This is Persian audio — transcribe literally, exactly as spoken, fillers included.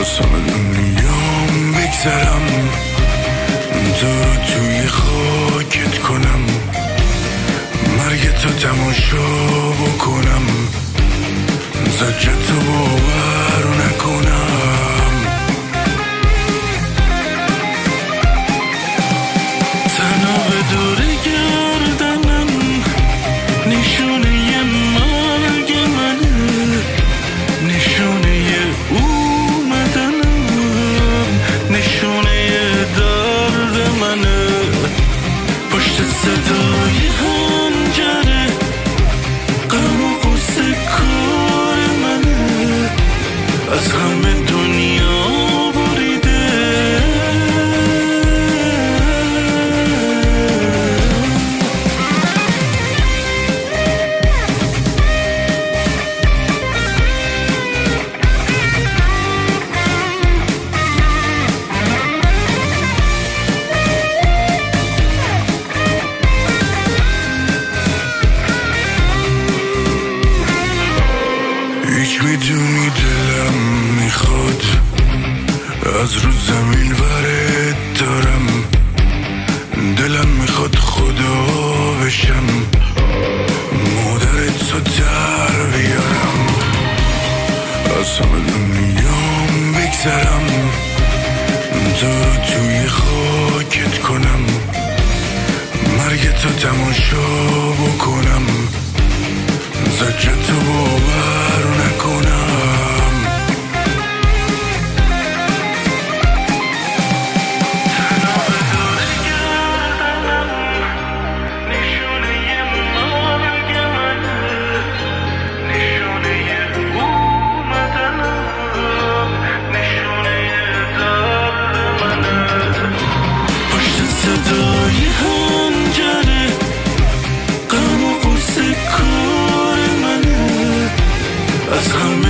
همه دنیام بگذرم، تو رو توی خاکت کنم، مرگ تو تماشا بکنم، زجرتو باور نکنم. تنها به دور گردنم نشونه ی مرگ منه، نشونه ی اومدنم، نشونه ی درد منه. پشت صدای حنجره غم و غصه کار منه، از همه دنیا بریده. هیچ میدونی دلم میخواد از رو زمین ورد دارم، دلم میخواد خدا بشم، مادرت رو در بیارم، از همه دنیام بگذرم، تو رو توی خاکت کنم، مرگ تو تماشا بکنم، زجرتو باور نکنم. تنها به دور گردنم نشونه ی مرگ منه، نشونه ی اومدنم، نشونه ی درد منه. پشت صدای حنجره غم و غصه کار منه، از همه